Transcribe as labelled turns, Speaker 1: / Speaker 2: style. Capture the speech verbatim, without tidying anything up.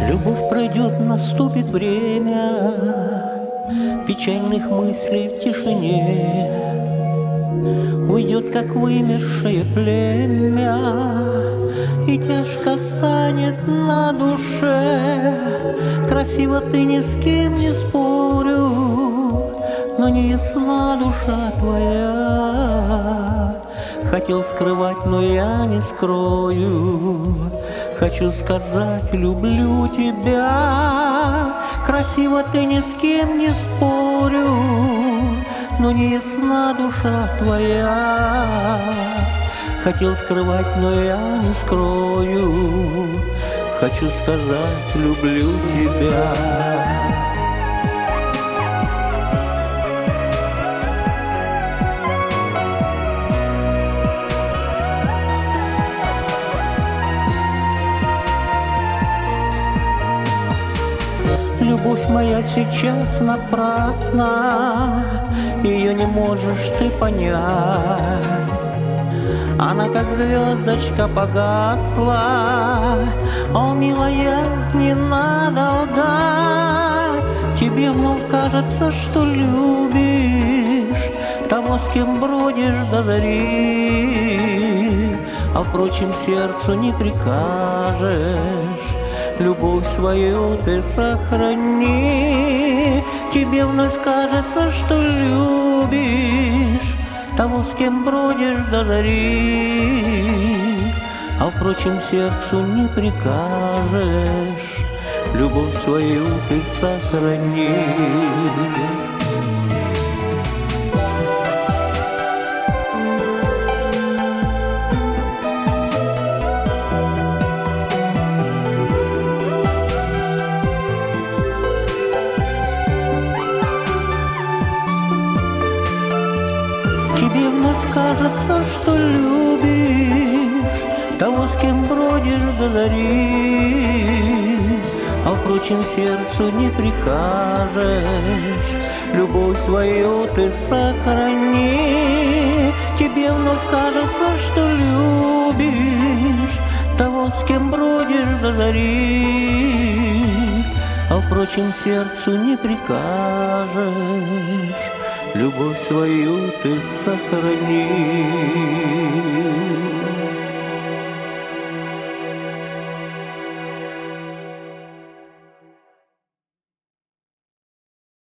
Speaker 1: Любовь пройдет, наступит время печальных мыслей в тишине. Уйдет, как вымершее племя, и тяжко станет на душе. Красиво ты, ни с кем не спорю, но не ясна душа твоя. Хотел скрывать, но я не скрою. Хочу сказать, люблю тебя. Красиво ты, ни с кем не спорю, но не ясна душа твоя. Хотел скрывать, но я не скрою. Хочу сказать, люблю тебя. Любовь моя сейчас напрасна, ее не можешь ты понять. Она как звездочка погасла. О, милая, не надо лгать. Тебе вновь кажется, что любишь того, с кем бродишь до зари. А впрочем, сердцу не прикажешь. Любовь свою ты сохрани. Тебе вновь кажется, что любишь того, с кем бродишь до зари. А впрочем, сердцу не прикажешь. Любовь свою ты сохрани. Тебе вновь кажется, что любишь того, с кем бродишь до зари. А впрочем, сердцу не прикажешь. Любовь свою ты сохрани. Тебе вновь кажется, что любишь того, с кем бродишь до зари. А впрочем, сердцу не прикажешь. Любовь свою ты сохрани.